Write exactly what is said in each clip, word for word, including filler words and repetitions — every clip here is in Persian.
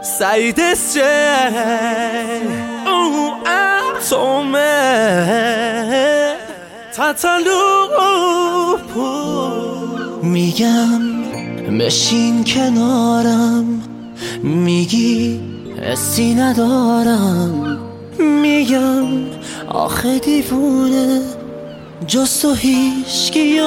سعید اسچه او اتمه تتلو میگم بشین کنارم، میگی حسی ندارم. میگم آخه دیوونه جز تو هیچکی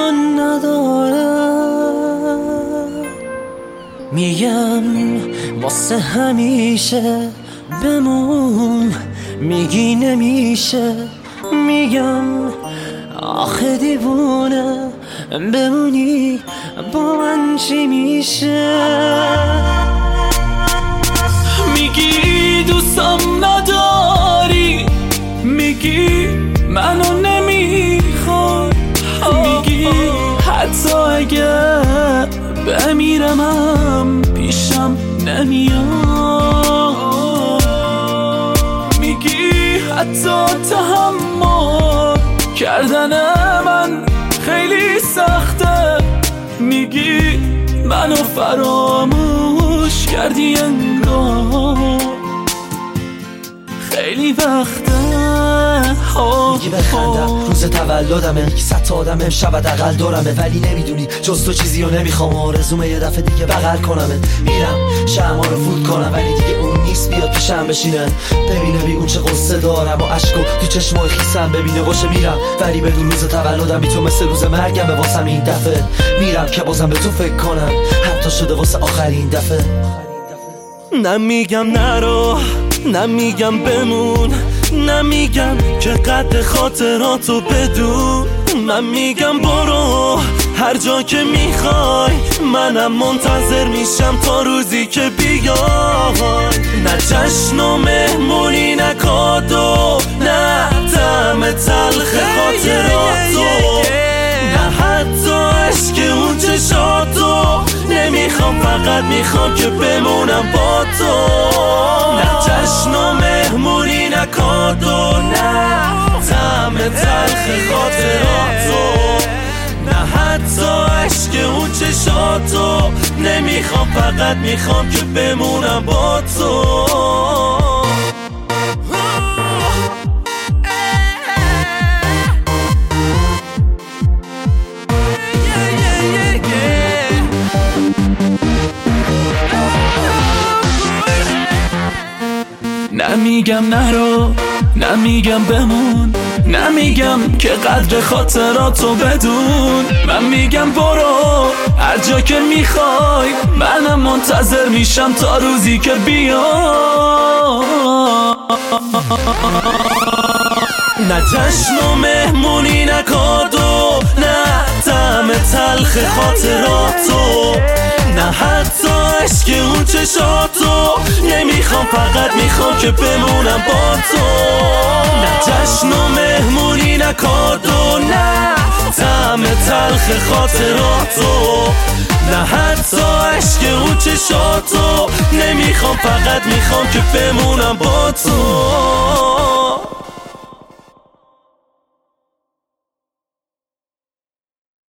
ندارم. میگم واسه همیشه بمون، میگی نمیشه. میگم آخه دیوونه بمونی با من چی میشه. میگی دوستم نداری، میگی منو نمیخوای، میگی حتی اگه بمیرمم پیشم نمیاد. میگی حتی تحمل کردن من خیلی سخته، میگی منو فراموش کردی انگار خیلی وقته. میگی بخندم روز تولدمه، میگی صد تا آدم امشب حداقل دورمه، ولی نمیدونی جز تو چیزی رو نمیخوام. آرزومه یه دفعه دیگه بغل کنمت، میرم شمع رو فوت کنم ولی دیگه اون نیست بیاد پیشم بشینه، ببینه بی اون چه قصه دارم و عشقو تو چشمای خیسم ببینه. باشه میرم ولی بدون روز تولدم بی تو مثل روز مرگم به واسم این دفعه. میرم که بازم به تو فکر کنم، حتی شده واسه آخرین دفعه. نمیگم نرو، نمیگم بمون، نمیگم که قد خاطراتو بدون. من میگم برو هر جا که میخوای، منم منتظر میشم تا روزی که بیای. نه جشن و مهمونی، نه کادو، نه طعم تلخ خاطراتو، نه حتی عشق اون چشاتو. نمیخوام، فقط میخوام که بمونم با تو. نه جشن و مهمونی، نه کادو، نه طعم تلخ خاطراتو، نه حتی عشق اون چشاتو. نمیخوام، فقط میخوام که بمونم با تو. نمیگم نرو، نمیگم بمون، نمیگم که قدر خاطراتو بدون. من میگم برو هر جا که میخوای، منم منتظر میشم تا روزی که بیای. نه جشن و مهمونی، نه کادو، نه طعم تلخ خاطراتو، نه حتی عشق اون چشاتو. نمیخوام، فقط میخوام که بمونم با تو. نه جشن و مهمونی، نه کادو، نه طعم تلخ خاطراتو، نه حتی عشق اون چشاتو. نمیخوام، فقط میخوام که بمونم با تو.